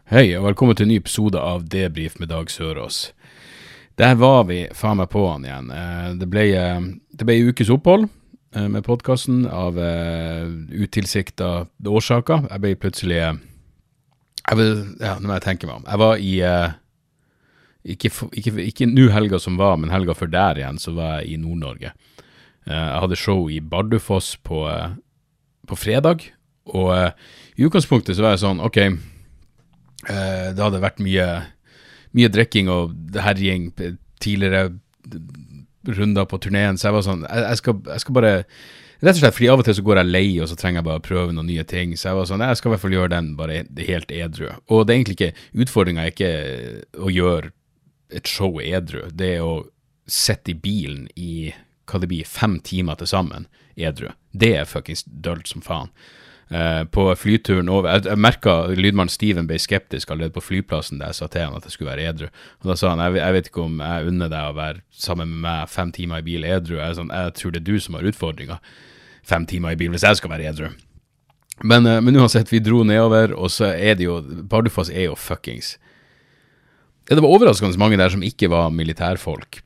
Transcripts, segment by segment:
Hei, og velkommen til en ny episode av Debrief med Dag Sørås. Der var vi faen meg på han igjen. Det ble en ukes opphold med podcasten av utilsikta årsaker. Jeg ble plutselig, nå må jeg tenke meg om. Jeg var i, ikke nå helga som var, men helga før der igjen, så var jeg i Nord-Norge. Jeg hadde show i Bardufoss på fredag, og i utgangspunktet så var jeg sånn, ok, det hadde vært mye drikking og herjing tidligere runder på turneen, så jeg var sånn, jeg skal bare, rett og slett, fordi av og til så går jeg lei, og så trenger jeg bare å prøve noen nye ting, så jeg var sånn, jeg skal i hvert fall gjøre den bare helt edru. Og det er egentlig ikke, utfordringen er ikke å gjøre et show edru, det er å sette i bilen i, hva det blir, 5 timer til sammen edru. Det er fucking dølt som faen. På flyturen over, jeg merket lydmannen Steven ble skeptisk allerede på flyplassen der jeg sa til han at jeg skulle være edru, og da sa han, jeg vet ikke om jeg unner deg å være sammen med meg 5 timer i bil edru. Jeg tror det er du som har utfordringer 5 timer i bil hvis jeg skal være edru, men uansett, vi dro nedover, og så er det jo, Bardufoss er jo fuckings, det var overraskende mange der som ikke var militærfolk.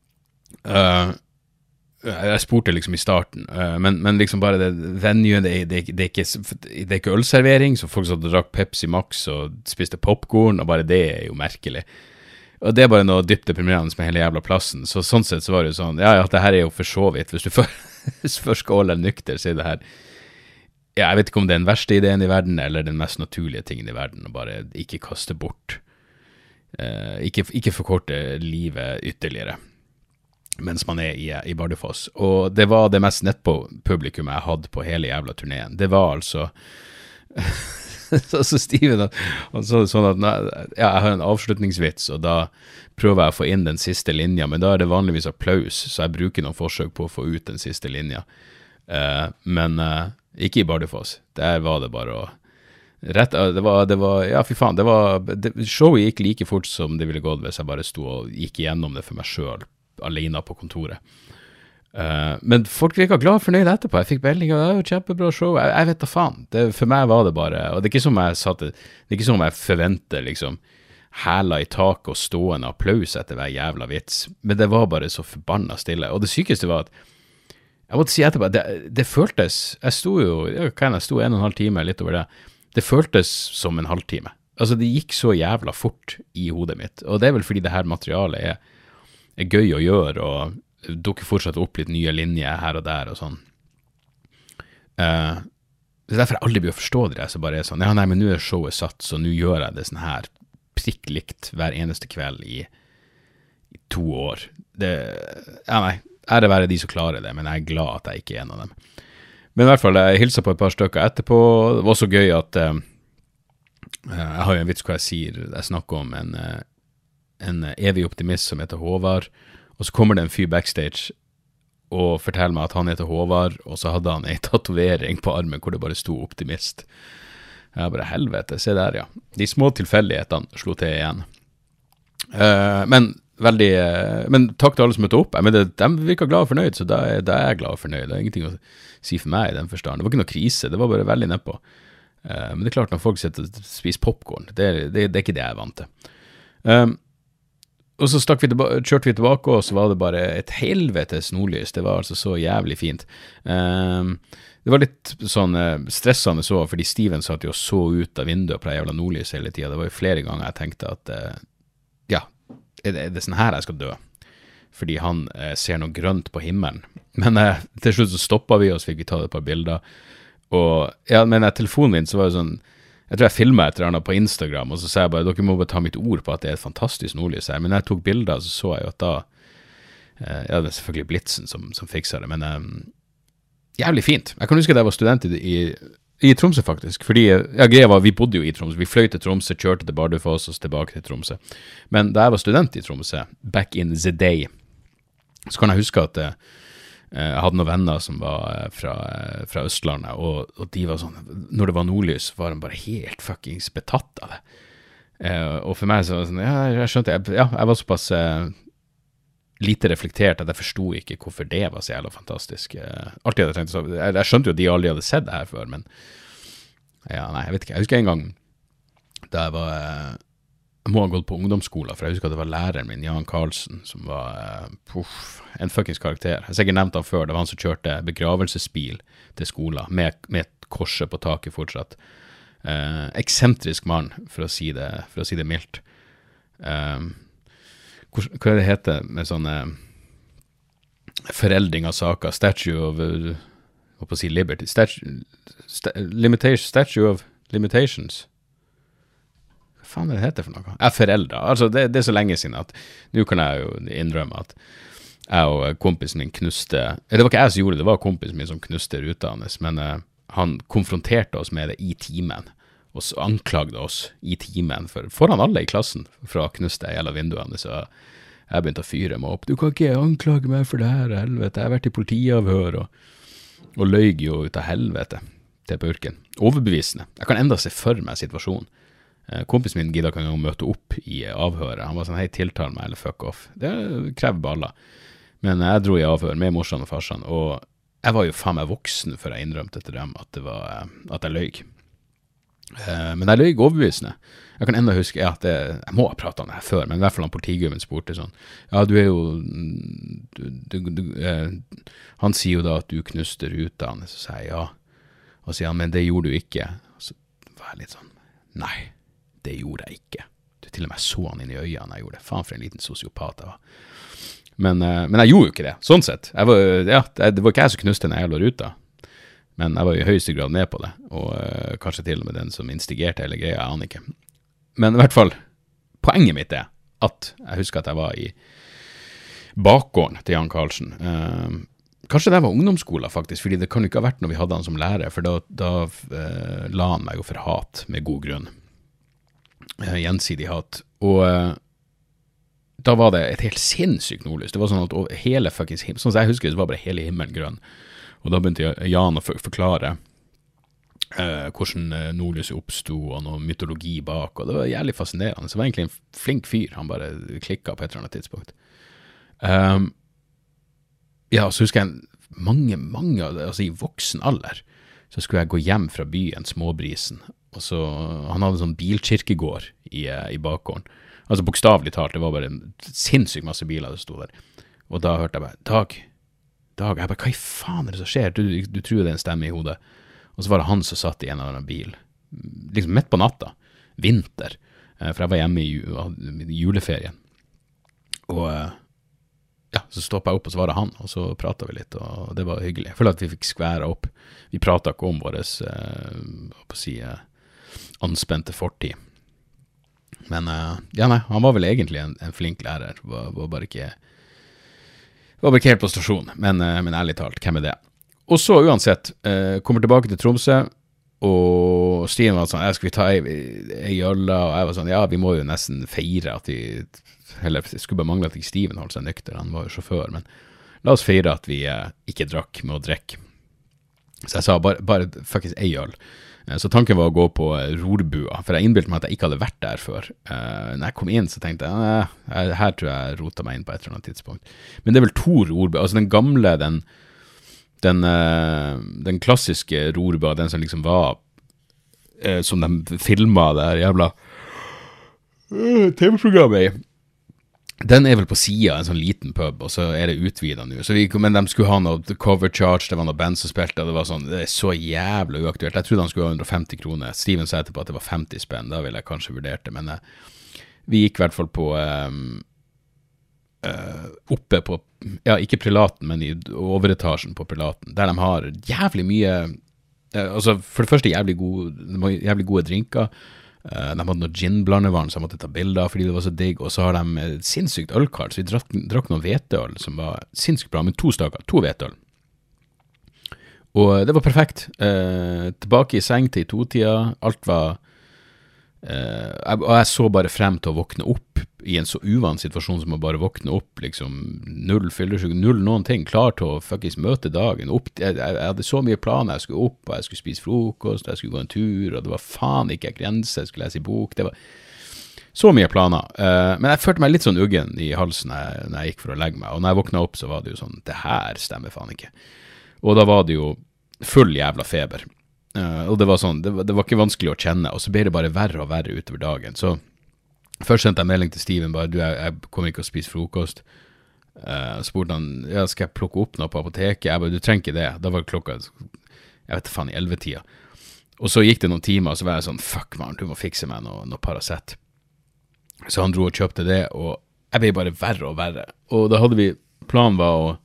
Jeg spurte liksom i starten, men liksom bare det venue, det er ikke ølservering, så folk som drakk Pepsi Max og spiste popcorn, og bare det er jo merkelig. Og det er bare noe dypt deprimerende med hele jævla plassen, så sånn sett så var det jo sånn, ja, det her er jo for så vidt, hvis du først skal holde nykter, så er det her, ja, jeg vet ikke om det er den verste ideen i verden, eller den mest naturlige tingen i verden, og bare ikke kaste bort, ikke forkorte livet ytterligere mens man er i Bardufoss. Og det var det mest nettpo-publikum jeg hadde på hele jævla turneen. Det var altså så Steven, han sa det sånn at ja, jeg har en avslutningsvits, og da prøver jeg å få inn den siste linja, men da er det vanligvis applaus, så jeg bruker noen forsøk på å få ut den siste linja. Men ikke i Bardufoss. Der var det bare å det var, ja fy faen, showet gikk like fort som det ville gått hvis jeg bare stod og gikk igjennom det for meg selv alene på kontoret. Men folk virker glad og fornøyd etterpå. Jeg fikk melding, det er jo kjempebra show. Jeg vet da faen. For meg var det bare, og det er ikke som jeg forventer liksom hæla i tak og stående applaus etter hver jævla vits. Men det var bare så forbanna stille. Og det sykeste var at jeg måtte si etterpå, det føltes, jeg sto 1,5 time, litt over det. Det føltes som en halvtime. Altså det gikk så jævla fort i hodet mitt. Og det er vel fordi det her materialet er gøy å gjøre, og dukker fortsatt opp litt nye linjer her og der og sånn. Det er derfor jeg aldri blir å forstå det, så bare er sånn, ja nei, men nå er showet satt, så nå gjør jeg det sånn her prikklikt hver eneste kveld i 2 år. Ja nei, er det være de som klarer det, men jeg er glad at jeg ikke er en av dem. Men i hvert fall, jeg hilser på et par stykker etterpå. Det var så gøy at jeg har jo en vits hvor jeg snakker om en evig optimist som heter Håvard, og så kommer det en fyr backstage og forteller meg at han heter Håvard, og så hadde han en tatovering på armen hvor det bare stod optimist. Jeg bare, helvete, se der, ja. De små tilfeldighetene slo til igjen. Men takk til alle som møtte opp. De virker glad og fornøyd, så da er jeg glad og fornøyd. Det er ingenting å si for meg i den forstand. Det var ikke noe krise, det var bare veldig nedpå. Men det er klart, når folk sitter og spiser popcorn, det er ikke det jeg er vant til. Og så kjørte vi tilbake, og så var det bare et helvetes nordlys. Det var altså så jævlig fint. Det var litt sånn stressende så, fordi Steven satt jo så ut av vinduet på det jævla nordlys hele tiden. Det var jo flere ganger jeg tenkte at, ja, er det sånn her jeg skal dø? Fordi han ser noe grønt på himmelen. Men til slutt så stoppet vi, og så fikk vi ta et par bilder. Og ja, men telefonen min så var det sånn, jeg tror jeg filmet et eller annet på Instagram, og så sa jeg bare, dere må bare ta mitt ord på at det er et fantastisk nordlys her. Men når jeg tok bilder, så jeg jo at da, ja, det er selvfølgelig Blitzen som fikser det, men jævlig fint. Jeg kan huske at jeg var student i Tromsø faktisk, fordi greia var, vi bodde jo i Tromsø, vi fløy til Tromsø, kjørte til Bardufoss og så tilbake til Tromsø. Men da jeg var student i Tromsø, back in the day, så kan jeg huske at jeg hadde noen venner som var fra Østlandet, og de var sånn, når det var nordlys, var de bare helt fuckings betatt av det. Og for meg så var det sånn, ja, jeg skjønte, jeg var såpass lite reflektert at jeg forstod ikke hvorfor det var så jævla fantastisk. Alltid hadde jeg tenkt så, jeg skjønte jo at de aldri hadde sett det her før, men ja, nei, jeg vet ikke. Jeg husker en gang, da jeg var jeg må ha gått på ungdomsskolen, for jeg husker at det var læreren min, Jan Karlsen, som var en fuckings karakter. Jeg har sikkert nevnt han før, det var han som kjørte begravelsesbil til skolen, med et korset på taket fortsatt. Eksentrisk mann, for å si det mildt. Hva er det heter med sånne foreldring av saker? Statue of, hva på å si, liberty? Statue of limitations? Hva faen er det heter for noe? Jeg er foreldre. Altså, det er så lenge siden at nå kan jeg jo innrømme at jeg og kompisen min knuste, det var ikke jeg som gjorde det, det var kompisen min som knuste ruta hans, men han konfronterte oss med det i timen, og så anklagde oss i timen foran alle i klassen for å knuste hele vinduene, så jeg begynte å fyre meg opp. Du kan ikke anklage meg for det her, helvete. Jeg har vært i politiavhør og løy jo ut av helvete til purken. Overbevisende. Jeg kan enda se for meg situasjonen. Kompisen min gidda kan jo møte opp i avhøret. Han var sånn, hei, tiltal meg, eller fuck off. Det krever baller. Men jeg dro i avhør med morsan og farsan, og jeg var jo faen meg voksen før jeg innrømte til dem at jeg løy. Men jeg løy overbevisende. Jeg kan enda huske, jeg må ha pratet om det her før, men i hvert fall han politigubben spurte sånn, ja, du er jo, han sier jo da at du knuste ruta, så sier jeg ja, og sier han, men det gjorde du ikke. Så var jeg litt sånn, nei, det gjorde jeg ikke. Du til og med så han inn i øynene jeg gjorde det. Faen for en liten sosiopat jeg var. Men jeg gjorde jo ikke det, sånn sett. Det var ikke jeg som knuste den jævla ruta, men jeg var i høyeste grad med på det, og kanskje til og med den som instigerte hele greia, jeg aner ikke. Men i hvert fall, poenget mitt er at jeg husker at jeg var i bakgården til Jan Karlsen. Kanskje det var ungdomsskolen faktisk, fordi det kan jo ikke ha vært når vi hadde han som lærer, for da la han meg jo for hat, med god grunn. Gjensidig hat. Og da var det et helt sinnssykt nordlys. Det var sånn at hele fuckings himmelen, sånn som jeg husker det, så var bare hele himmelen grønn. Og da begynte Jan å forklare hvordan nordlyset oppstod, og noe mytologi bak, og det var jævlig fascinerende. Så det var egentlig en flink fyr, han bare klikket på et eller annet tidspunkt. Ja, så husker jeg mange, altså i voksen alder, så skulle jeg gå hjem fra byen, Småbrisen, og så, han hadde en sånn bilkirkegård i bakgården. Altså bokstavlig talt, det var bare en sinnssykt masse biler som stod der. Og da hørte jeg bare, Dag, jeg bare, hva i faen er det som skjer? Du tror det er en stemme i hodet. Og så var det han som satt i en eller annen bil, liksom midt på natta, vinter, for jeg var hjemme i juleferien. Og ja, så stoppet jeg opp, og så var det han, og så pratet vi litt, og det var hyggelig. Jeg føler at vi fikk skvære opp. Vi pratet ikke om våres, anspente fortid. Men ja, nei, han var vel egentlig en flink lærer, var bare ikke helt på stasjon, men ærlig talt, hvem er det? Og så uansett, kommer tilbake til Tromsø, og Stian var sånn, skal vi ta ei jølla, og jeg var sånn, ja, vi må jo nesten feire at vi, eller det skulle bare mangle at ikke Steven holdt seg nykter, han var jo sjåfør, men la oss feire at vi ikke drakk med å drikke. Så jeg sa, bare faktisk ei øl. Så tanken var å gå på rorbua, for jeg innbilte meg at jeg ikke hadde vært der før. Når jeg kom inn, så tenkte jeg, her tror jeg rotet meg inn på et eller annet tidspunkt. Men det er vel 2 rorbua, altså den gamle, den klassiske rorbua, den som liksom var, som de filmet der jævla TV-programmet i. Den er vel på siden, en sånn liten pub, og så er det utvidet nå. Men de skulle ha noe cover charge, det var noe band som spilte, og det var sånn, det er så jævlig uaktuelt. Jeg trodde han skulle ha 150 kroner. Steven sa etterpå at det var 50 spenn, da ville jeg kanskje vurdert det, men vi gikk i hvert fall på oppe på, ja, ikke Prelaten, men i overetasjen på Prelaten, der de har jævlig mye, altså for det første jævlig gode drinker. De hadde noe gin-blandevann som jeg måtte ta bilder fordi det var så digg, og så har de sinnssykt ølkart, så vi drakk noen hveteøl som var sinnssykt bra, men 2 hveteøl. Og det var perfekt. Tilbake i seng til 2-tida, alt var og jeg så bare frem til å våkne opp i en så uvan situasjon som å bare våkne opp, liksom null fyllesyk, null noen ting, klar til å faktisk møte dagen opp. Jeg hadde så mye planer, jeg skulle opp, og jeg skulle spise frokost, jeg skulle gå en tur, og det var faen ikke grense, jeg skulle lese i bok, det var så mye planer. Men jeg følte meg litt sånn uggen i halsen når jeg gikk for å legge meg, og når jeg våknet opp så var det jo sånn, det her stemmer faen ikke. Og da var det jo full jævla feber. Og det var sånn, det var ikke vanskelig å kjenne, og så ble det bare verre og verre utover dagen. Så først sendte jeg melding til Steven, bare, jeg kommer ikke å spise frokost. Spurte han, ja, skal jeg plukke opp noe på apoteket? Jeg bare, du trenger ikke det. Da var klokka, jeg vet faen, i 11-tida. Og så gikk det noen timer, og så var jeg sånn, fuck man, du må fikse meg noe Paracet. Så han dro og kjøpte det, og jeg ble bare verre og verre. Og da hadde vi, planen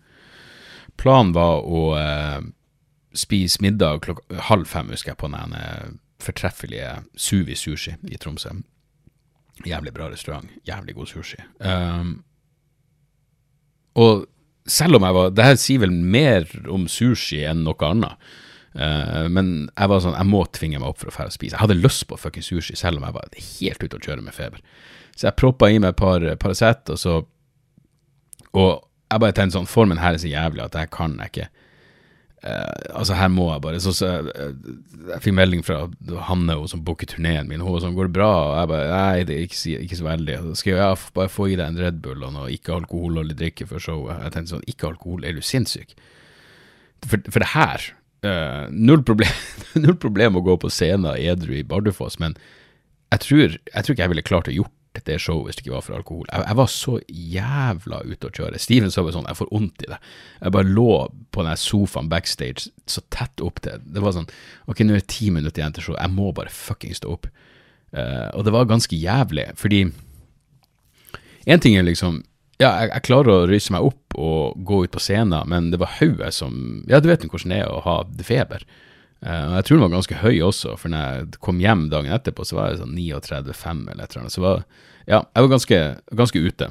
var å spise middag klokka 4:30, husker jeg, på den fortreffelige Suvi Sushi i Tromsø. Jævlig bra restaurant, jævlig god sushi. Og selv om det her sier vel mer om sushi enn noe annet, men jeg var sånn, jeg må tvinge meg opp for å fære og spise. Jeg hadde lyst på fucking sushi, selv om jeg var helt ute å kjøre med feber. Så jeg proppet i meg et par Paracet, og jeg bare tenkte sånn, formen her så jævlig at jeg kan ikke. Altså her må jeg bare, så jeg fikk melding fra Hanne som booker turneen min, hun var sånn, går det bra? Og jeg bare, nei, det er ikke så veldig. Så skal jeg bare få i deg en Red Bull og noe ikke-alkoholholdig drikke for showet. Jeg tenkte sånn, ikke-alkohol, er du sinnssyk? For det her, null problem å gå på scenen edru i Bardufoss, men jeg tror ikke jeg ville klart å gjort det showet hvis det ikke var for alkohol. Jeg var så jævla ute å kjøre. Steven sa sånn, jeg får ondt i det. Jeg bare lå på den sofaen backstage så tett opp til. Det var sånn, ok, nå 10 minutter igjen til show, jeg må bare fucking stå opp. Og det var ganske jævlig, fordi en ting liksom, ja, jeg klarer å ryse meg opp og gå ut på scenen, men det var hodet som, ja, du vet jo hvordan det å ha feber. Jeg tror den var ganske høy også, for når jeg kom hjem dagen etterpå, så var jeg sånn 39,5 eller et eller annet, så jeg var ganske ute.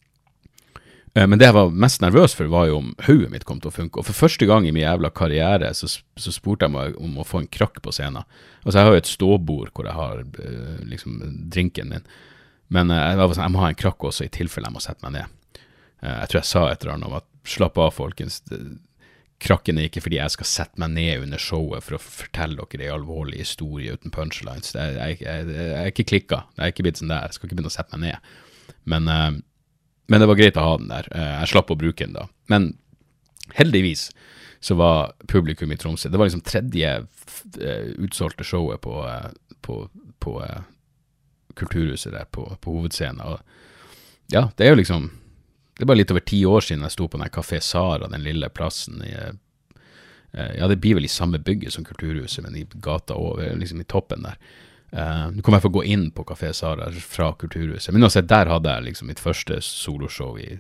Men det jeg var mest nervøs for var jo om hodet mitt kom til å funke, og for første gang i min jævla karriere så spurte jeg meg om å få en krakk på scenen. Altså jeg har jo et ståbord hvor jeg har liksom drinken min, men jeg var sånn, jeg må ha en krakk også i tilfelle jeg må sette meg ned. Jeg tror jeg sa et eller annet om at slapp av folkens, krakken ikke fordi jeg skal sette meg ned under showet for å fortelle dere en alvorlig historie uten punchlines. Jeg er ikke klikket. Jeg er ikke blitt sånn der. Jeg skal ikke begynne å sette meg ned. Men det var greit å ha den der. Jeg slapp å bruke den da. Men heldigvis så var publikum i Tromsø. Det var liksom 3. utsolgte showet på Kulturhuset der på hovedscenen. Og ja, det er jo liksom, det er bare litt over 10 år siden jeg sto på den Café Sara, den lille plassen ja, det blir vel i samme bygget som Kulturhuset, men i gata over, liksom i toppen der. Nå kommer jeg for å gå inn på Café Sara fra Kulturhuset, men også der hadde jeg liksom mitt første soloshow i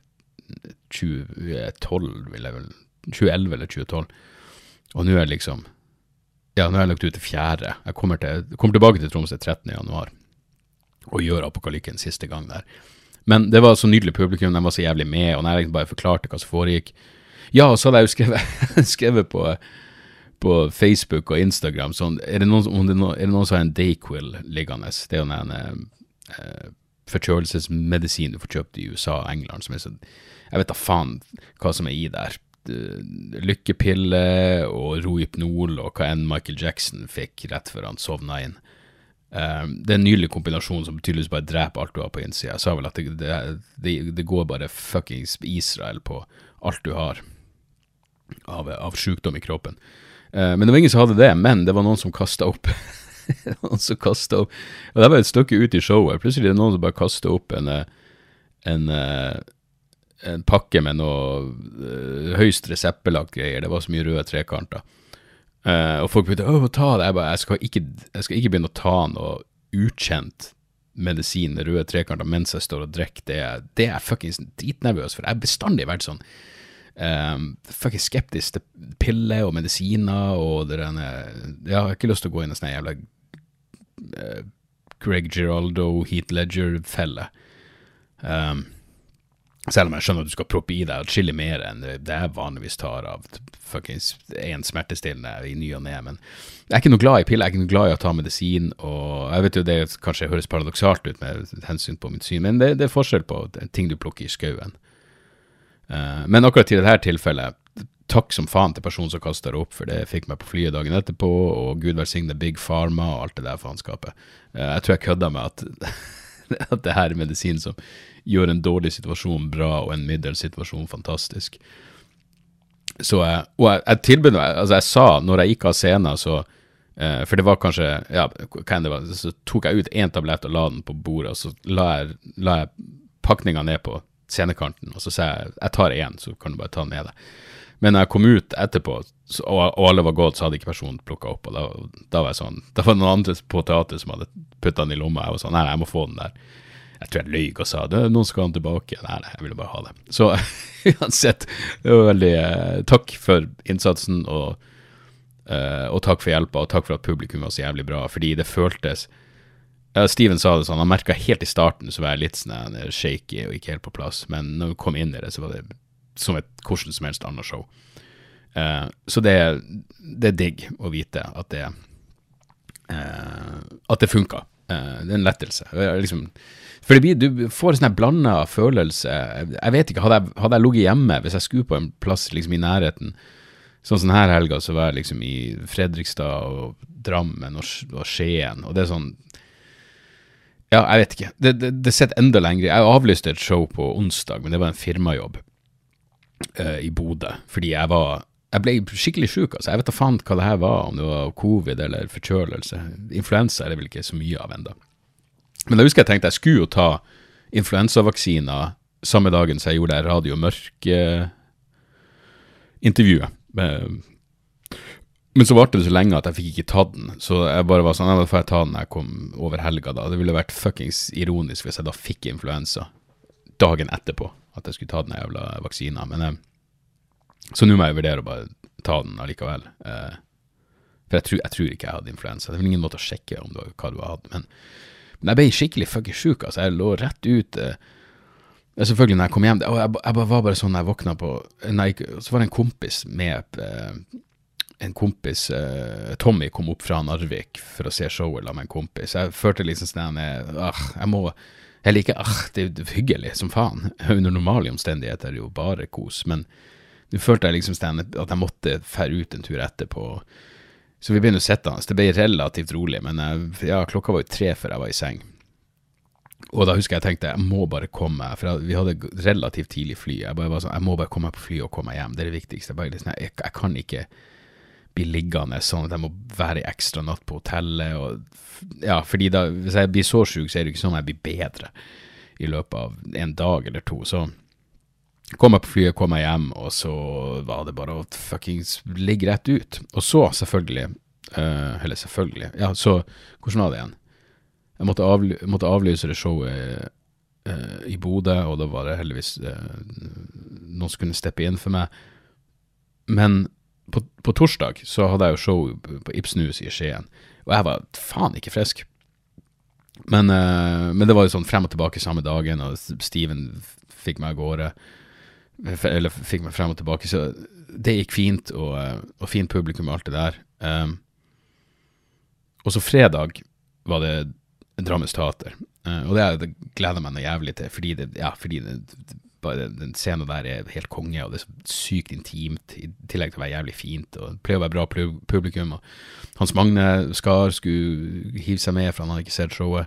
2011 eller 2012, og nå er liksom, ja, nå har jeg lagt ut det 4. Jeg kommer tilbake til Tromsø 13. januar, og gjør Apokalykken siste gang der. Men det var så nydelig publikum, de var så jævlig med, og når jeg bare forklarte hva som foregikk. Ja, og så hadde jeg jo skrevet på Facebook og Instagram, sånn, er det noen som har en Dayquil liggende? Det er jo en forkjølelsesmedisin du får kjøpt i USA og England, som er så, jeg vet da faen hva som er i der. Lykkepille og Rohypnol og hva enn Michael Jackson fikk rett før han sovna inn. Det er en nylig kombinasjon som tydeligvis bare dreper alt du har på innsida. Jeg sa vel at det går bare fuckings Israel på alt du har av sykdom i kroppen. Men det var ingen som hadde det, men det var noen som kastet opp. Og det var et stykke ut i showet. Plutselig er det noen som bare kastet opp en pakke med noe høyst reseptbelagt greier. Det var så mye røde trekanter. Og folk begynte, ta det. Jeg skal ikke begynne å ta noe ukjent medisin med røde trekanter mens jeg står og drikker. Det er fucking dritnervøs for. Jeg har bestandig vært sånn fucking skeptisk til piller og medisiner og det der. Jeg har ikke lyst til å gå inn i en sånn jævla Greg Giraldo, Heath Ledger-felle. Selv om jeg skjønner at du skal proppe i deg atskillig mer enn det jeg vanligvis tar av fuckings en smertestillende i ny og ned, men jeg er ikke noe glad i piller, jeg er ikke noe glad i å ta medisin, og jeg vet jo det kanskje høres paradoksalt ut med hensyn på mitt syn, men det er forskjell på ting du plukker i skauen. Men akkurat til dette tilfellet, takk som faen til personen som kastet det opp, for det fikk meg på flyet dagen etterpå, og Gud velsigne Big Pharma og alt det der faenskapet. Jeg tror jeg kødda med at det her er medisin som gjør en dårlig situasjon bra og en middels situasjon fantastisk. Så, og jeg tilbød meg, altså jeg sa, når jeg gikk av scenen, så For det var kanskje, ja, hva enn det var, så tok jeg ut en tablett og la den på bordet, og så la jeg pakningen ned på scenekanten, og så sa jeg tar en, så kan du bare ta den med deg. Men når jeg kom ut etterpå, og alle var gått, så hadde ikke personen plukket opp, og da var jeg sånn, da var det noen andre på teater som hadde puttet den i lomma, jeg var sånn, nei, jeg må få den der. Jeg tror jeg løy og sa, noen skal ha den tilbake, nei, jeg ville bare ha det. Så uansett, det var veldig, takk for innsatsen, og takk for hjelpa, og takk for at publikum var så jævlig bra, fordi det føltes, Steven sa det sånn, han merket helt i starten, så var jeg litt sånn shaky og ikke helt på plass, men når vi kom inn i det, så var det som et hvordan som helst annet show. Så det er digg å vite at det funker. Det er en lettelse. Liksom, for du får en sånn blandet følelse. Jeg vet ikke, hadde jeg ligget hjemme, hvis jeg skulle på en plass liksom i nærheten, sånn her helga, så var jeg liksom i Fredrikstad og Drammen og Skien, og det er sånn, ja, jeg vet ikke. Det sitter enda lenger. Jeg avlyste et show på onsdag, men det var en firmajobb i Bodø, fordi jeg ble skikkelig syk, altså. Jeg vet da faen hva det her var, om det var covid eller forkjølelse. Influensa er det vel ikke så mye av enda. Men jeg husker jeg tenkte jeg skulle jo ta influensavaksiner samme dagen så jeg gjorde det Radio Mørk intervjuet. Men så varte det så lenge at jeg fikk ikke tatt den, så jeg bare var sånn, jeg får ta den når jeg kom over helga da. Det ville vært fuckings ironisk hvis jeg da fikk influensa dagen etterpå, at jeg skulle ta den jævla vaksina, men så nå må jeg vurdere å bare ta den allikevel, for jeg tror ikke jeg hadde influensa. Det er vel ingen måte å sjekke om hva du har hatt, men jeg ble skikkelig fucking syk, altså. Jeg lå rett ut, selvfølgelig når jeg kom hjem, jeg var bare sånn når jeg våkna på, så var det en kompis med, Tommy kom opp fra Narvik for å se showet la med en kompis. Jeg følte liksom sånn, det er hyggelig som faen. Under normale omstendigheter er det jo bare kos, men du følte jeg liksom sånn at jeg måtte fære ut en tur etterpå. Så vi begynner å sette hans. Det ble relativt rolig, men klokka var jo 3 før jeg var i seng. Og da husker jeg tenkte, jeg må bare komme, for vi hadde relativt tidlig fly. Jeg må bare komme på fly og komme hjem. Det er det viktigste. Jeg kan ikke bli liggende sånn at jeg må være ekstra natt på hotellet, og ja, fordi da, hvis jeg blir så syk, så er det ikke sånn at jeg blir bedre i løpet av en dag eller to, så kom jeg på flyet, kom jeg hjem, og så var det bare å fuckings ligge rett ut, og så selvfølgelig, ja, så hvordan var det igjen? Jeg måtte avlyse det showet i Bodø, og da var det heldigvis noen som kunne steppe inn for meg, men på torsdag så hadde jeg jo show på Ibsenhus i Skien, og jeg var faen ikke frisk. Men det var jo sånn frem og tilbake samme dagen, og Steven fikk meg av gårde, eller fikk meg frem og tilbake, så det gikk fint, og fint publikum og alt det der. Og så fredag var det Drammens Teater, og det gleder meg noe jævlig til, fordi bare den scenen der er helt konge, og det er så sykt intimt, i tillegg til å være jævlig fint, og det pleier å være bra publikum, og Hans Magne Skar skulle hive seg med, for han hadde ikke sett showet.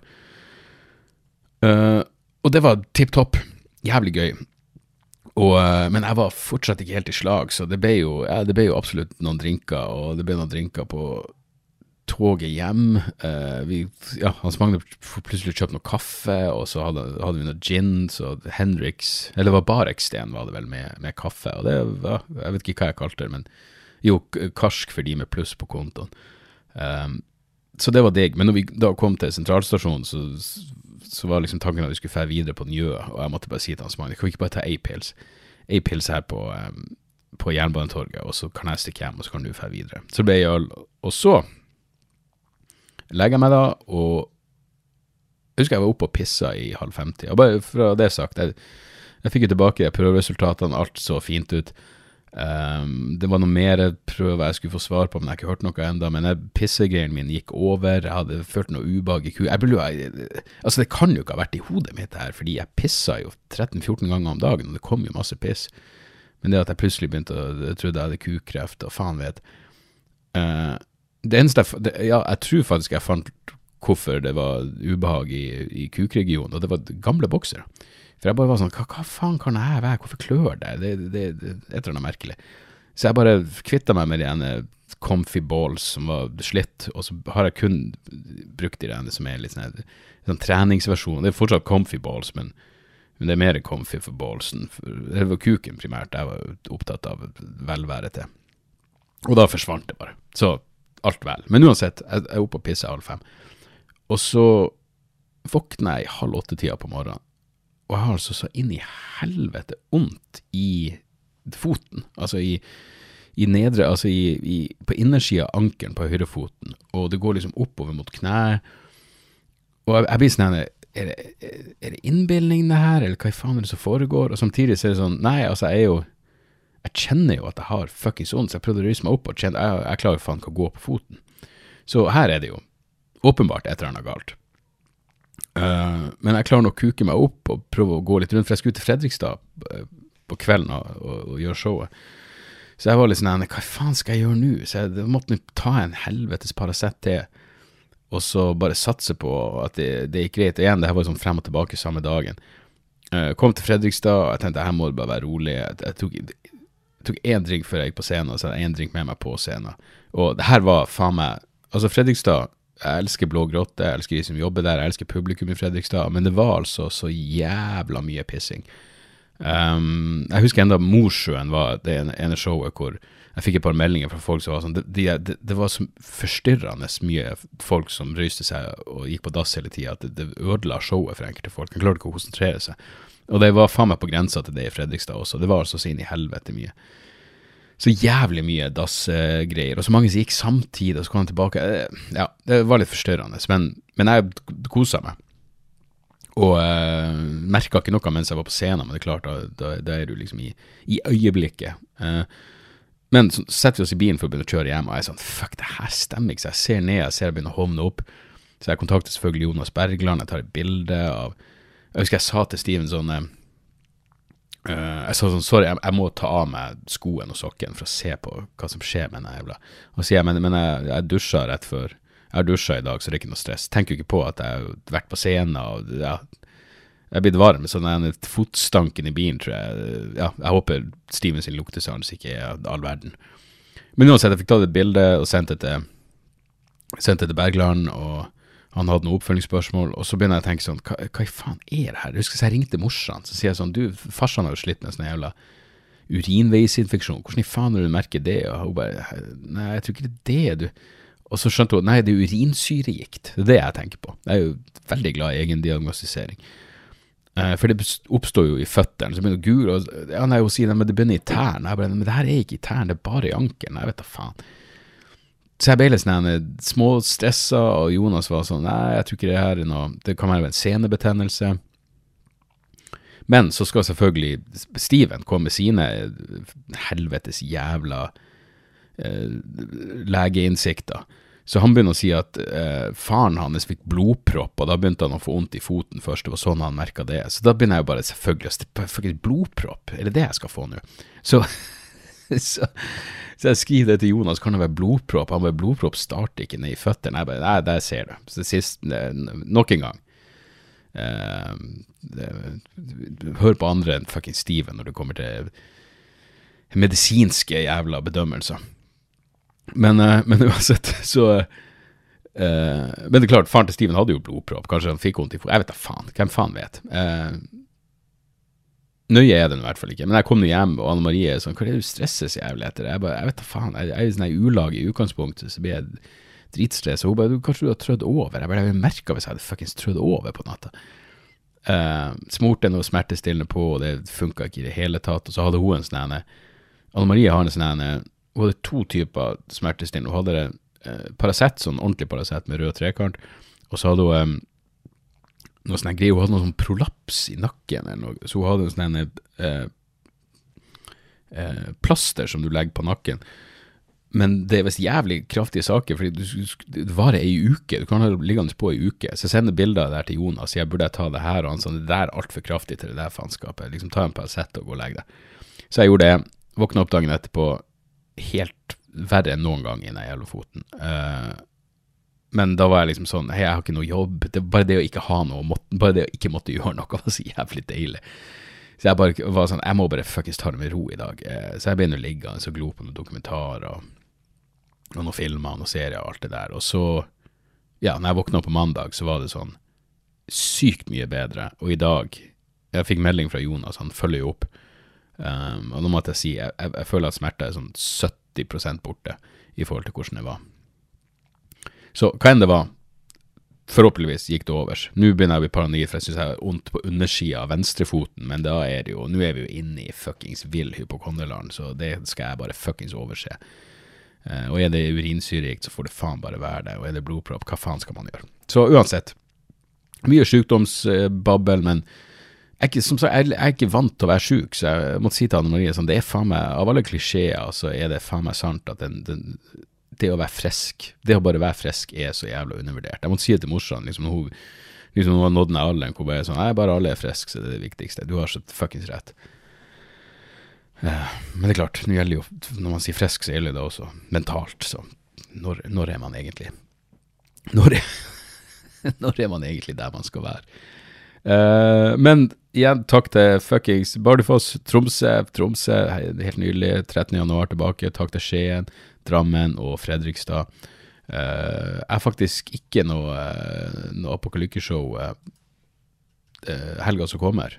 Og det var tipptopp, jævlig gøy. Men jeg var fortsatt ikke helt i slag, så det ble jo absolutt noen drinker, og det ble noen drinker på toget hjem. Hans Magne plutselig kjøpte noe kaffe, og så hadde vi noe gin, så Henriks, eller det var Bareksten var det vel med kaffe, og det var, jeg vet ikke hva jeg kalte det, men jo, karsk for de med pluss på kontoen. Så det var digg, men når vi da kom til sentralstasjonen, så var liksom tanken at vi skulle fære videre på Njø, og jeg måtte bare si til Hans Magne, kan vi ikke bare ta ei pils her på Jernbanetorget, og så kan jeg stikke hjem, og så kan du fære videre. Så ble jeg øl, og så legger jeg meg da, og jeg husker jeg var oppe og pissa i 4:30, og bare fra det sagt, jeg fikk jo tilbake prøveresultatene, alt så fint ut. Det var noe mer prøver jeg skulle få svar på, men jeg har ikke hørt noe enda, men pissegreien min gikk over, jeg hadde følt noe ubehag i altså det kan jo ikke ha vært i hodet mitt her, fordi jeg pissa jo 13-14 ganger om dagen, og det kom jo masse piss, men det at jeg plutselig begynte jeg trodde jeg hadde kukreft, og faen vet. Det eneste jeg tror faktisk jeg fant hvorfor det var ubehag i kukregionen, og det var gamle bokser. For jeg bare var sånn, hva faen kan det her være? Hvorfor klør det? Det er et eller annet merkelig. Så jeg bare kvittet meg med de comfy balls som var slitt, og så har jeg kun brukt de der som litt sånn treningsversjon. Det fortsatt comfy balls, men det mer comfy for ballsen. Det var kuken primært, jeg var opptatt av velvære til. Og da forsvant det bare. Så alt vel. Men uansett, jeg oppe og pisset 4:30. Og så våkner jeg 7:30 på morgenen, og jeg har altså så inn i helvete ondt i foten, altså i nedre, altså på innersiden av ankelen på høyrefoten, og det går liksom oppover mot knæ, og jeg blir sånn, er det innbildning det her, eller hva i faen er det som foregår? Og samtidig så er det sånn, nei, altså jeg kjenner jo at jeg har fuckings ondt, så jeg prøvde å ryse meg opp, og jeg klarer jo faen ikke å gå på foten. Så her er det jo åpenbart et eller annet galt. Men jeg klarer nok å kuke meg opp og prøve å gå litt rundt, for jeg skulle til Fredrikstad på kvelden og gjøre showet. Så jeg var litt sånn, hva faen skal jeg gjøre nå? Så jeg måtte ta en helvetes Paracet til, og så bare satse på at det gikk greit. Og igjen, det her var sånn frem og tilbake samme dagen. Kom til Fredrikstad, og jeg tenkte, her må det bare være rolig. Jeg tok en drink før jeg gikk på scenen, og så hadde jeg en drink med meg på scenen. Og det her var faen meg, altså Fredrikstad, jeg elsker Blå Grotte, jeg elsker de som jobber der, jeg elsker publikum i Fredrikstad, men det var altså så jævla mye pissing. Jeg husker enda Mosjøen var det ene showet hvor jeg fikk et par meldinger fra folk som var sånn, det var så forstyrrende mye folk som røyste seg og gikk på dass hele tiden, at det ødela showet for enkelte folk. De klarte ikke å konsentrere seg. Og det var faen meg på grensa til det i Fredrikstad også. Det var altså så inn i helvete mye. Så jævlig mye dassgreier, og så mange som gikk samtidig, og så kom de tilbake. Ja, det var litt forstyrrende, men jeg koset meg. Og merket ikke noe mens jeg var på scenen, men det er klart, da er du liksom i øyeblikket. Men så setter vi oss i bilen for å begynne å kjøre hjem, og jeg er sånn, fuck, det her stemmer ikke, så jeg ser ned, jeg ser jeg begynner å hovne opp, så jeg kontakter selvfølgelig Jonas Bergland, jeg tar et bilde av, jeg husker jeg sa til Steven sånn, jeg sa sånn, sorry, jeg må ta av meg skoen og sokken for å se på hva som skjer med denne jævla, og sier jeg, men jeg dusjet rett før, jeg har dusjet i dag, så det er ikke noe stress, tenker jo ikke på at jeg har vært på scenen, og ja, jeg er blitt varm, så den fotstanken i bilen, tror jeg, ja, jeg håper Steven sin luktesans ikke er all verden. Men uansett, jeg fikk tatt et bilde og sendte det til Bergland, og han hadde noen oppfølgingsspørsmål, og så begynner jeg å tenke sånn, hva faen er det her? Jeg husker så jeg ringte morsan, så sier jeg sånn, du, farsan har jo slitt med en sånn jævla urinveisinfeksjon, hvordan i faen er du merker det? Og hun bare, nei, jeg tror ikke det er det, du. Og så skjønte hun, nei, det er urinsyregikt, det er det jeg tenker på. Jeg er jo veldig glad i egen diagnostisering. For det oppstår jo i føtteren, så begynner det gul, og ja, nei, hun sier, men det begynner i tæren. Jeg bare, men det her er ikke i tæren, det er bare i ankelen, jeg vet da faen. Så jeg ble litt sånn små stresset, og Jonas var sånn, nei, jeg tror ikke det her er noe, det kan være en senebetennelse. Men så skal selvfølgelig Steven komme med sine helvetes jævla legeinnsikter. Så han begynner å si at faren hans fikk blodpropp, og da begynte han å få ondt i foten først, det var sånn han merket det. Så da begynner jeg jo bare selvfølgelig blodpropp, er det det jeg skal få nå? Så jeg skriver det til Jonas, kan det være blodpropp? Han bare, blodpropp starter ikke ned i føttene. Jeg bare, nei, der ser du. Så sist, nok en gang. Hør på andre enn fucking Steven når det kommer til medisinske jævla bedømmelser. Men uansett, så men det er klart, faren til Steven hadde jo blodpropp, kanskje han fikk vondt i foten, jeg vet da faen, hvem faen vet. Nøye er den i hvert fall ikke, men jeg kom nå hjem, og Anne-Marie er sånn, hva er det du stresser så jævlig etter? Jeg vet da faen, jeg er jo sånn en ulag i utgangspunktet, så blir jeg dritstress, og hun bare, kanskje du har trødd over? Jeg bare merket hvis jeg hadde fucking trødd over på natta. Smurte noe smertestillende på, og det funket ikke i det hele tatt, og så hadde hun en sånn, Anne-Marie har en sånn, hun hadde 2 typer smertestillende, hun hadde Paracet, sånn ordentlig Paracet med rød trekant, og så hadde hun noe sånn greier, hun hadde noe sånn prolaps i nakken eller noe, så hun hadde en sånn plaster som du legger på nakken, men det er vist jævlig kraftige saker, fordi det varer en uke, du kan ha liggende på en uke, så jeg sender bilder der til Jonas, jeg burde ta det her, og han sånn, det der er alt for kraftig til det der fanskapet, liksom ta en Paracet og gå og legge det. Så jeg gjorde det, våknet opp dagen etterpå, helt verre enn noen gang i den jævla foten. Men da var jeg liksom sånn, hei, jeg har ikke noe jobb, bare det å ikke ha noe, bare det å ikke måtte gjøre noe var så jævlig deilig. Så jeg bare var sånn, jeg må bare fuckings ta det med ro i dag. Så jeg begynner å ligge og glo på noen dokumentarer, og noen filmer, noen serier og alt det der. Og så, ja, når jeg våknet på mandag, så var det sånn sykt mye bedre. Og i dag, jeg fikk melding fra Jonas, han følger jo opp. Og nå måtte jeg si, jeg føler at smerte er sånn 70% borte i forhold til hvordan det var. Så hva enn det var, forhåpentligvis gikk det over. Nå begynner jeg å bli paranoid, for jeg synes jeg har ondt på undersiden av venstrefoten, men da er det jo, nå er vi jo inne i fuckings vill hypokonderland, så det skal jeg bare fuckings overse. Og er det urinsyreikt, så får det faen bare være det, og er det blodpropp, hva faen skal man gjøre? Så uansett, mye sykdomsbabbel, men som sagt, jeg er ikke vant til å være syk, så jeg måtte si til Anne Marie, sånn, det er faen meg, av alle klisjeer, så er det faen meg sant at det å være frisk, det å bare være frisk er så jævla undervurdert. Jeg måtte si det til morsan, liksom hun har nådd den alderen, hvor bare er sånn, nei, bare alle er frisk, så det er det viktigste. Du har så fuckings rett. Men det er klart, nå gjelder jo, når man sier frisk, så gjelder det også mentalt, så når er man egentlig? Når er man egentlig der man skal være? Men igjen, takk til fuckings Bardufoss, Tromsø, helt nylig, 13. januar tilbake, takk til Skien, Drammen og Fredrikstad. Er faktisk ikke noe apokalykkeshow helga som kommer.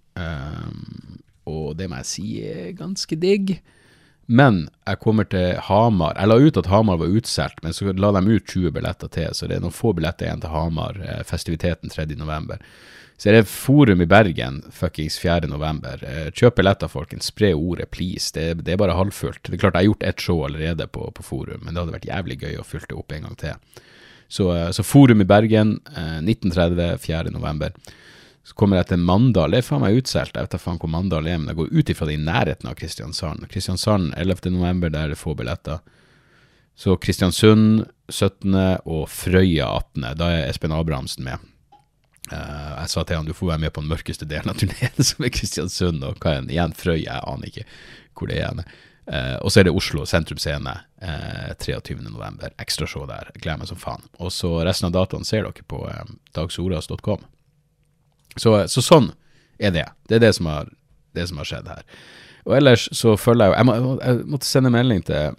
Og det må jeg si er ganske digg. Men jeg kommer til Hamar. Jeg la ut at Hamar var utselt, men så la de ut 20 billetter til, så det er noen få billetter igjen til Hamar, festiviteten 3. november. Så er det forum i Bergen, fuckings 4. november. Kjøp billetter, folkens. Spre ordet, please. Det er bare halvfullt. Det er klart, jeg har gjort et show allerede på forum, men det hadde vært jævlig gøy å fylle det opp en gang til. Så forum i Bergen, 1930, 4. november. Så kommer jeg til Mandal. Det er faen meg utselt. Jeg vet da faen hvor Mandal er, men jeg går ut ifra det i nærheten av Kristiansand. Kristiansand, 11. november, der er det få billetter. Så Kristiansund, 17. og Frøya, 18. Da er Espen Abrahamsen med. Jeg sa til han, du får være med på den mørkeste delen av turneen som er Kristiansund, og hva er igjen Frøya, jeg aner ikke hvor det er igjen. Og så er det Oslo Sentrum Scene, 23. november, ekstra show der, jeg gleder meg som faen. Og så resten av dataen ser dere på dagsoras.com. Så sånn er det. Det er det som har skjedd her. Og ellers så følger jeg jo, jeg måtte sende melding til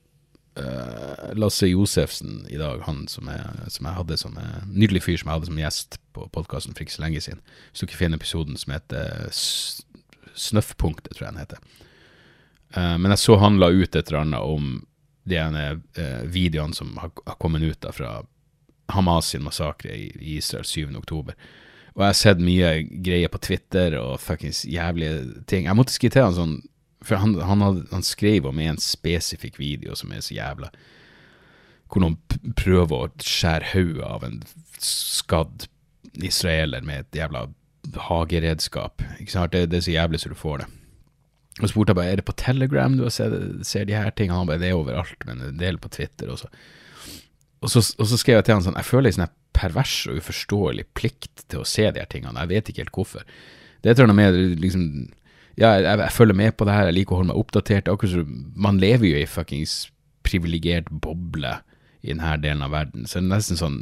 Lasse Josefsen i dag, han som jeg hadde som nydelig fyr som jeg hadde som gjest på podcasten for ikke så lenge siden. Hvis du ikke finner episoden som heter Snøffpunktet, tror jeg den heter. Men jeg så han la ut et eller annet om de videoene som har kommet ut da fra Hamas sin massakre i Israel 7. oktober. Og jeg har sett mye greier på Twitter og fuckings jævlige ting. Jeg måtte skrive til han sånn, for han skrev om en spesifikk video som er så jævla, hvor noen prøver å skjære hodet av en skadd israeler med et jævla hageredskap. Ikke sant? Det er så jævlig så du får det. Og spurte jeg bare, er det på Telegram du ser de her tingene? Han bare, det er overalt, men en del på Twitter også. Og så skrev jeg til han sånn, jeg føler en sånn pervers og uforståelig plikt til å se de her tingene. Jeg vet ikke helt hvorfor. Det tror jeg med liksom, ja, jeg følger med på det her, jeg liker å holde meg oppdatert, akkurat så man lever jo i fuckings privilegert boble i denne delen av verden, så det er nesten sånn,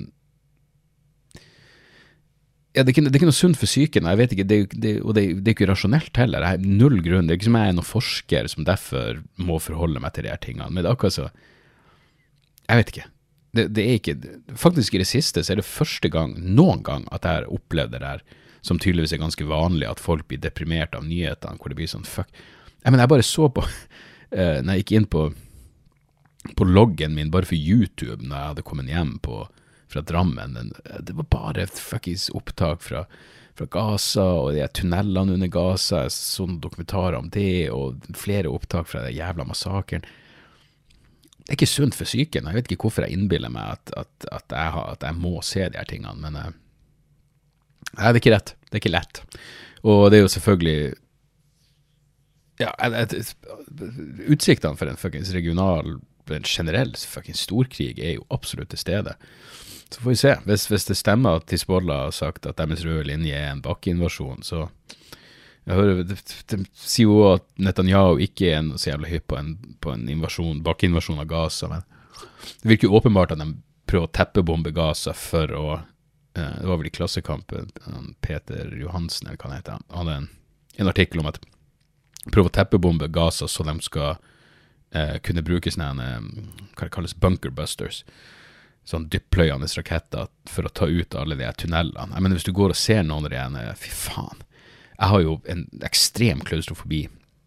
ja, det er ikke noe sunt for psyken, jeg vet ikke, og det er ikke rasjonelt heller, jeg har null grunn, det er ikke som jeg er noen forsker som derfor må forholde meg til de her tingene, men det er akkurat så, jeg vet ikke, det er ikke, faktisk i det siste så er det første gang, noen gang, at jeg har opplevd det der, som tydeligvis er ganske vanlig, at folk blir deprimert av nyhetene, hvor det blir sånn, fuck. Men jeg bare så på, når jeg gikk inn på loggen min, bare for YouTube, når jeg hadde kommet hjem fra Drammen, det var bare fuckings opptak fra Gaza, og de tunnelene under Gaza, sånne dokumentarer om det, og flere opptak fra den jævla massakren. Det er ikke sunt for psyken, jeg vet ikke hvorfor jeg innbiller meg at jeg må se de her tingene, men nei, det er ikke rett. Det er ikke lett. Og det er jo selvfølgelig, ja, utsiktene for en fuckings regional, en generell fuckings storkrig er jo absolutt til stede. Så får vi se. Hvis det stemmer at Hizbollah har sagt at deres røde linje er en bakkeinvasjon, så jeg hører, det sier jo at Netanyahu ikke er så jævlig hypp på en bakkeinvasjon av Gaza, men det virker jo åpenbart at de prøver å teppebombe Gaza for å det var vel i Klassekampen, Peter Johansen, eller hva han heter, han hadde en artikkel om at prøve å teppebombe Gaza så de skal kunne bruke sånne, hva det kalles, bunkerbusters, sånn dyppløyende raketter for å ta ut alle de tunnelene. Jeg mener, hvis du går og ser noen av de ene, fy faen, jeg har jo en ekstrem klaustrofobi.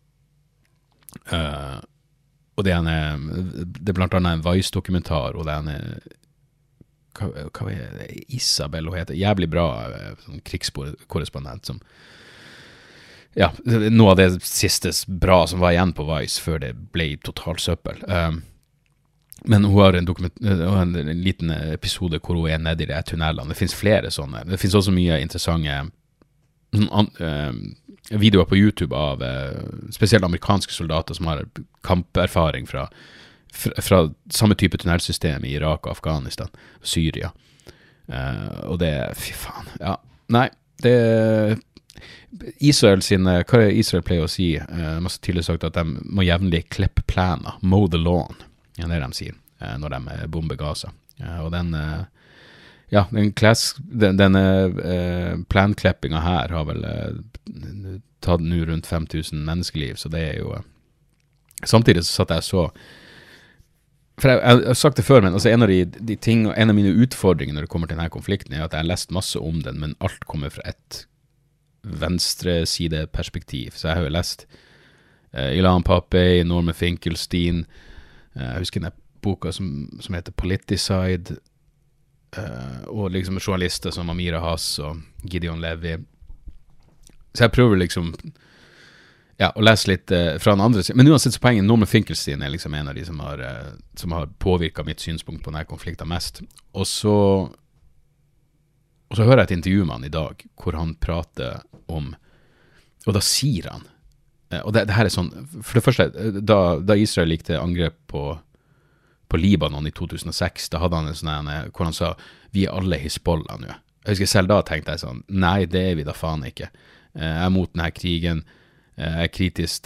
Og det blant annet en Vice-dokumentar, og det hva er det, Isabel, hun heter, jævlig bra sånn krigskorrespondent som, ja, noe av det siste bra som var igjen på Vice før det ble totalt søppel. Men hun har en liten episode hvor hun nede i de tunnelene. Det finnes flere sånne. Det finnes også mye interessante videoer på YouTube av spesielt amerikanske soldater som har kamperfaring fra samme type tunnelsystem i Irak og Afghanistan, Syria. Og det, fy faen, ja. Nei, det Israel sine, hva er Israel pleier å si? Masse tidligere sagt at de må jevnlig klippe plana, mow the lawn. Ja, det de sier når de bomber Gaza. Og denne planklippinga her har vel tatt nå rundt 5000 menneskeliv, så det jo samtidig så satt jeg så for jeg har sagt det før, men altså en av mine utfordringer når det kommer til denne konflikten at jeg har lest masse om den, men alt kommer fra et venstresideperspektiv, så jeg har jo lest Ilan Pappé, Norman Finkelstein, jeg husker den boka som heter Politicide, og liksom journalister som Amira Haas og Gideon Levy. Så jeg prøver liksom å lese litt fra den andre siden. Men uansett så poenget, Norman Finkelstein liksom en av de som har påvirket mitt synspunkt på denne konflikten mest. Og så hører jeg et intervju med han i dag, hvor han prater om, og da sier han, og det her sånn, for det første, da Israel gikk til angrep på Libanon i 2006, da hadde han en sånn, hvor han sa, vi alle Hizbollah nå. Jeg husker selv da tenkte jeg sånn, nei, det vi da faen ikke. Jeg mot denne krigen, jeg kritisk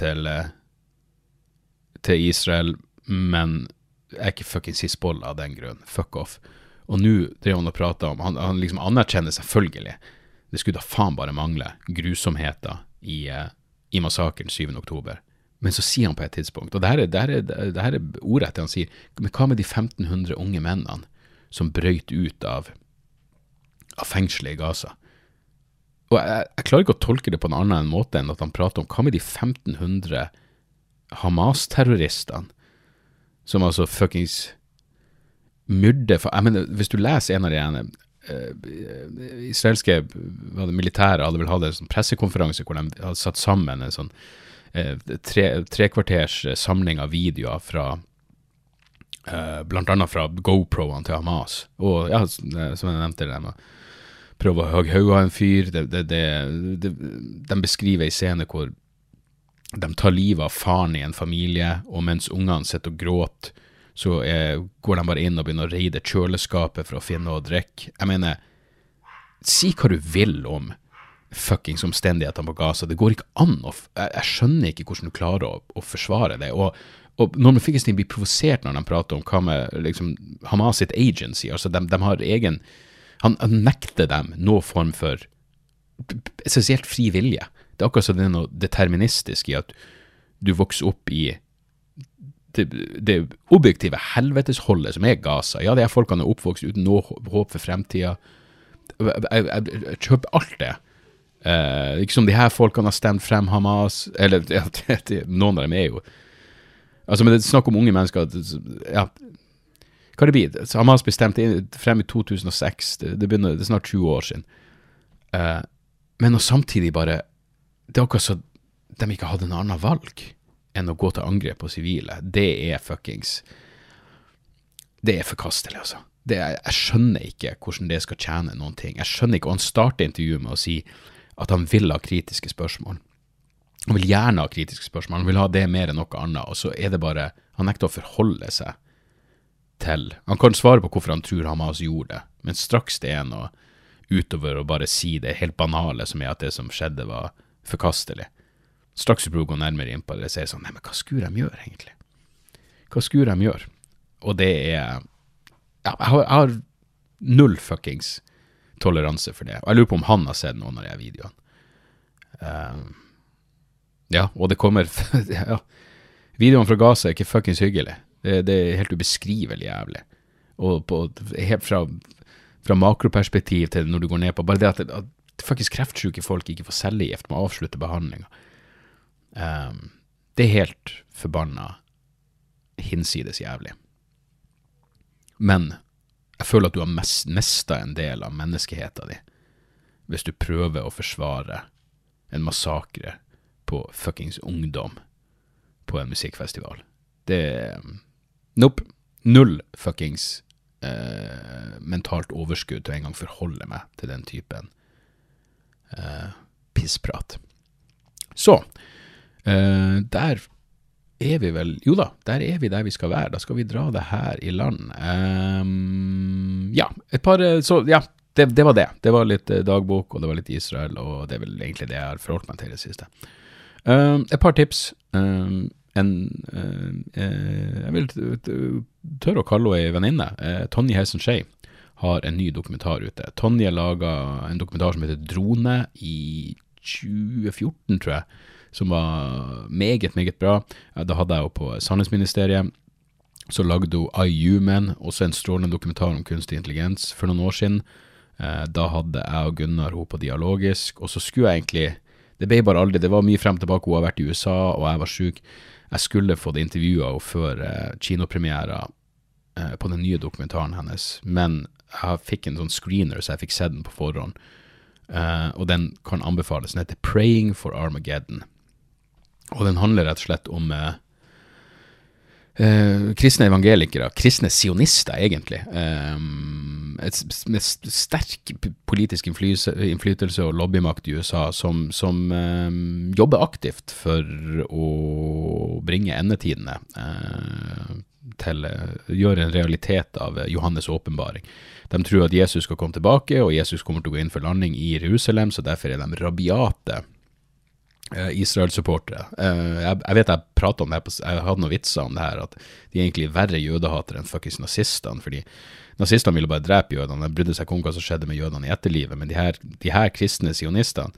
til Israel, men jeg ikke fucking Hizbollah av den grunn. Fuck off. Og nå drev han å prate om, han liksom anerkjenner selvfølgelig, det skulle da faen bare mangle grusomheter i massakren 7. oktober. Men så sier han på et tidspunkt, og det her ordet han sier, men hva med de 1500 unge mennene som brøyt ut av fengselet i Gaza? Og jeg klarer ikke å tolke det på en annen måte enn at han prater om hva med de 1500 Hamas-terroristene som altså fuckings myrde, jeg mener, hvis du leser en av de israelske militære hadde vel hatt en sånn pressekonferanse hvor de hadde satt sammen en sånn tre kvarters samling av videoer fra blant annet fra GoPro-ene til Hamas og ja, som jeg nevnte det prøve å hogge hodet av en fyr de beskriver en scene hvor de tar livet av faren i en familie og mens ungene sitter og gråter så går de bare inn og begynner å reide kjøleskapet for å finne noe å drikke. Jeg mener, si hva du vil om fuckings omstendighetene på Gaza. Det går ikke an. Jeg skjønner ikke hvordan du klarer å forsvare det. Og Norman Finkelstein blir provosert når de prater om hva med liksom, Hamas sitt agency. Altså, de har egen... Han nekter dem noen form for essensielt fri vilje. Det akkurat så det noe deterministisk i at du vokser opp i det objektive helvetesholdet som Gaza. Ja, det folkene oppvokst uten noe håp for fremtiden. Jeg kjøper alt det. Ikke som de her folkene har stemt frem Hamas, eller ja, noen av dem jo. Altså, men det er snakk om unge mennesker, ja, hva det blir? Hamas ble stemt frem i 2006, det er snart 20 år siden. Men og samtidig bare, det akkurat så de ikke hadde en annen valg enn å gå til angrep på sivile. Det fuckings det forkastelig, altså. Jeg skjønner ikke hvordan det skal tjene noen ting. Jeg skjønner ikke, og han starter intervjuet med å si at han vil ha kritiske spørsmål. Han vil gjerne ha kritiske spørsmål. Han vil ha det mer enn noe annet, og så det bare, han nekter å forholde seg til. Han kan svare på hvorfor han tror Hamas gjorde det, men straks det noe utover å bare si det helt banale som at det som skjedde var forkastelig. Straks prøver å gå nærmere inn på det, og sier sånn, nei, men hva skulle de gjøre egentlig? Hva skulle de gjøre? Og det ja, jeg har null fuckings toleranse for det. Og jeg lurer på om han har sett noen av de videoene. Ja, og det kommer, ja, Videoen fra Gaza er ikke fuckings hyggelig. Det er helt ubeskrivelig jævlig. Og helt fra makroperspektiv til når du går ned på, bare det at faktisk kreftsyke folk ikke får cellegift, må avslutte behandlingen. Det er helt forbanna hinsides jævlig. Men jeg føler at du har mistet en del av menneskeheten din hvis du prøver å forsvare en massakre på fuckings ungdom på en musikkfestival. Det nope, null fuckings mentalt overskudd til å en gang forholde meg til den typen pissprat. Så, der er vi vel, jo da, der er vi der vi skal være. Da skal vi dra det her i land. Ja, så ja, det var det. Det var litt dagbok, og det var litt Israel, og det er vel egentlig det jeg har forholdt meg til det siste. Et par tips. Jeg vil tørre å kalle henne en venninne. Tonje Heisen Skei har en ny dokumentar ute. Tonje laget en dokumentar som heter Drone i 2014, tror jeg, som var meget, meget bra. Da hadde jeg jo på Sannhetsministeriet, så lagde hun iHuman, også en strålende dokumentar om kunstig intelligens for noen år siden. Da hadde jeg og Gunnar hun på Dialogisk, og så skulle jeg egentlig, det ble bare aldri, det var mye frem tilbake, hun har vært i USA, og jeg var syk. Jeg skulle få det intervjuet henne før kinopremiere på den nye dokumentaren hennes, men jeg fikk en sånn screener, så jeg fikk sett den på forhånd. Og den kan anbefales. Den heter Praying for Armageddon. Og den handler rett og slett om kristne evangelikere, kristne sionister egentlig, med sterk politisk innflytelse og lobbymakt i USA som jobber aktivt for å bringe endetidene til gjøre en realitet av Johannes åpenbaring. De tror at Jesus skal komme tilbake, og Jesus kommer til å gå inn for landing i Jerusalem, så derfor er de rabiate Israel-supportere. Jeg vet jeg pratet om det her, jeg hadde noen vitser om det her, at de er egentlig verre jødehater enn fuckings nazistene, fordi nazistene ville bare drepe jødene, de brydde seg ikke om hva som skjedde med jødene i etterlivet, men de her kristne sionistene,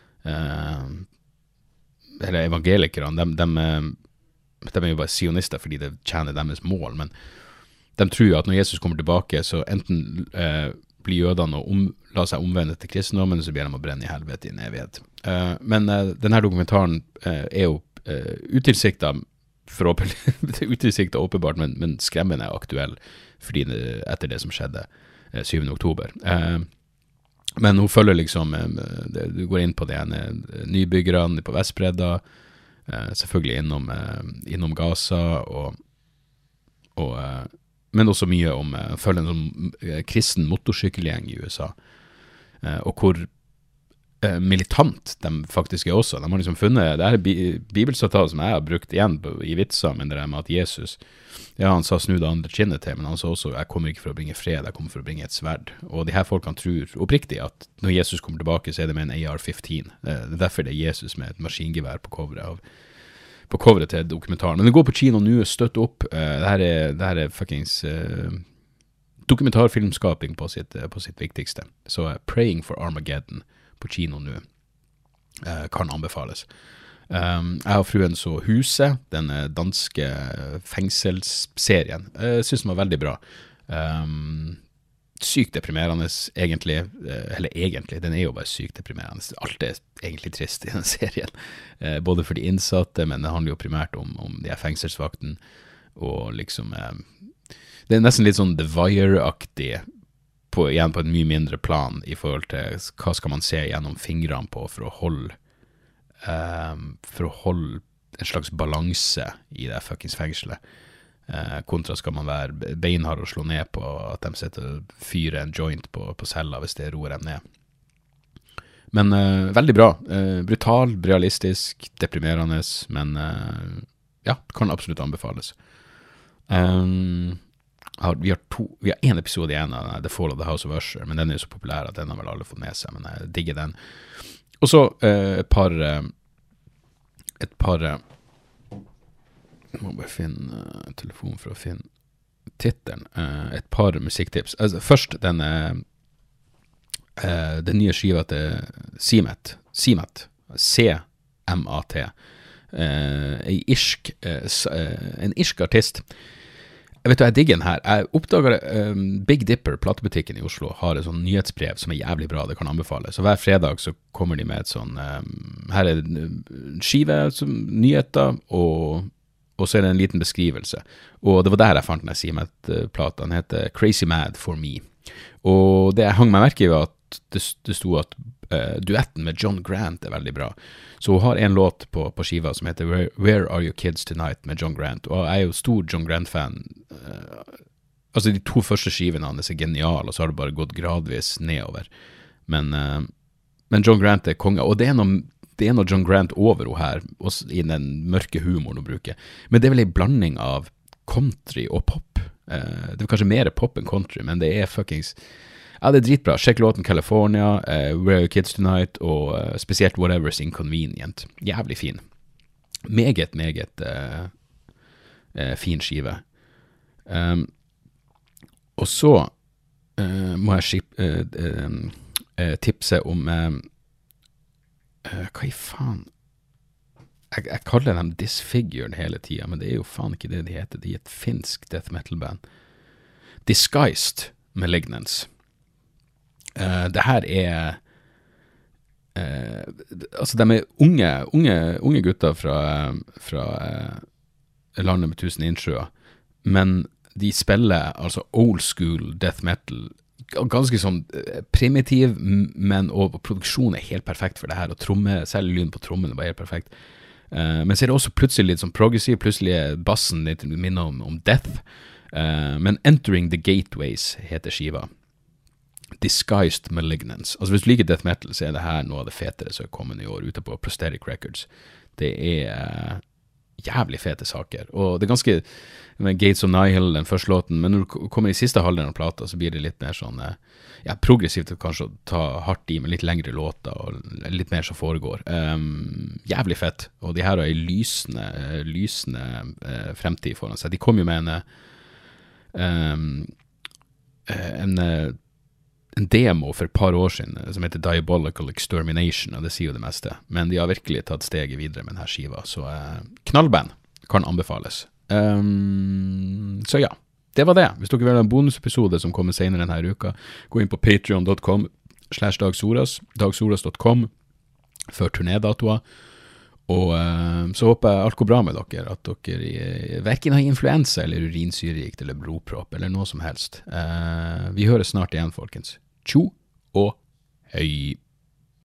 eller evangelikerne, de er jo bare sionister fordi det tjener deres mål, men de tror at når Jesus kommer tilbake, så enten blir jødene og la seg omvende til kristendommen, så blir de å brenne i helvete i en evighet. Men denne dokumentaren er jo utilsiktet, utilsiktet åpenbart, men skremmende aktuell fordi etter det som skjedde 7. oktober. Men hun følger liksom, du går inn på det ene nybyggerne på Vestbredda, selvfølgelig innom Gaza, men også mye om følge en sånn kristen motorsykkelgjeng i USA, og hvor militant de faktisk er også. De har liksom funnet, det her bibelsitat som jeg har brukt igjen i vitser, men det med at Jesus, ja, han sa snu det andre kinnet til, men han sa også, jeg kommer ikke for å bringe fred, jeg kommer for å bringe et sverd. Og de her folkene tror oppriktig at når Jesus kommer tilbake, så er det med en AR-15. Det er derfor det er Jesus med et maskingevær på coveret til dokumentaren. Men det går på kino nå, støtt opp. Det her er fuckings dokumentarfilmskaping på sitt viktigste. Så Praying for Armageddon på kino nå kan anbefales. Jeg og fruen så Huset, den danske fengselsserien. Jeg synes den var veldig bra. Sykt deprimerende, egentlig. Eller egentlig, den er jo bare sykt deprimerende. Alt er egentlig trist i den serien. Både for de innsatte, men det handler jo primært om de her fengselsvakten. Og liksom, det er nesten litt sånn The Wire-aktig, igjen på et mye mindre plan i forhold til hva skal man se gjennom fingrene på for å holde en slags balanse i det fuckings fengselet. Kontra skal man være beinhard og slå ned på at de setter fyre en joint på cella hvis det roer dem ned. Men veldig bra. Brutal, realistisk, deprimerende, men ja, kan absolutt anbefales. Vi har en episode igjen av The Fall of the House of Usher, men den er jo så populær at den har vel alle fått med seg, men jeg digger den. Og så et par jeg må bare finne telefon for å finne titelen. Et par musikktips. Altså, først den nye skiva til CMAT, C-M-A-T, en irsk artist. Jeg vet du, jeg digger den her. Jeg oppdaget Big Dipper, platebutikken i Oslo, har et sånn nyhetsbrev som jævlig bra, det kan anbefale. Så hver fredag så kommer de med et sånn, her skive, nyheter, og så det en liten beskrivelse. Og det var der jeg fant den Simet-plata. Den heter Crazy Mad for Me. Og det jeg hang meg merke i var at det sto at duetten med John Grant veldig bra. Så hun har en låt på skiva som heter Where Are Your Kids Tonight med John Grant, og jeg jo stor John Grant-fan. Altså de 2 første skivene hans geniale, og så har det bare gått gradvis nedover. Men John Grant konge, og det noe John Grant over henne her, også i den mørke humoren hun bruker. Men det vel en blanding av country og pop. Det kanskje mer pop enn country, men det fuckings... Ja, det dritbra. Sjekk låten California, Where Are Your Kids Tonight, og spesielt Whatever's Inconvenient. Jævlig fin. Meget fin skive. Og så må jeg tipse om hva i faen? Jeg kaller dem Disfigured hele tiden, men det jo faen ikke det de heter. De et finsk death metal band. Disguised Malignance. Det her altså de unge gutter fra landet med 1000 innsjøer, men de spiller altså old school death metal, ganske sånn primitiv, men og produksjonen helt perfekt for det her, og selv lyden på trommene var helt perfekt. Men så det også plutselig litt sånn progressiv, plutselig bassen litt minner om death, men Entering the Gateways heter skiva. Disguised Malignance. Altså hvis du liker death metal, så det her noe av det fetere som kommet i år ute på Prosthetic Records. Det jævlig fete saker, og det ganske med Gates of Nihil, den første låten, men når du kommer i siste halvdelen av plata, så blir det litt mer sånn progressivt, kanskje å ta hardt i med litt lengre låter, og litt mer som foregår. Jævlig fett, og de her har en lysende fremtid foran seg. De kom jo med en demo for et par år siden som heter Diabolical Extermination, og det sier jo det meste. Men de har virkelig tatt steget videre med denne skiva, så knallband kan anbefales. Så ja, det var det. Hvis dere vil ha en bonusepisode som kommer senere denne uka, gå inn på patreon.com/dagsoras, dagsoras.com for turnédatoer. Og så håper jeg alt går bra med dere, at dere hverken har influensa eller urinsyregikt eller blodpropp eller noe som helst. Vi høres snart igjen, folkens. Tjo og hei!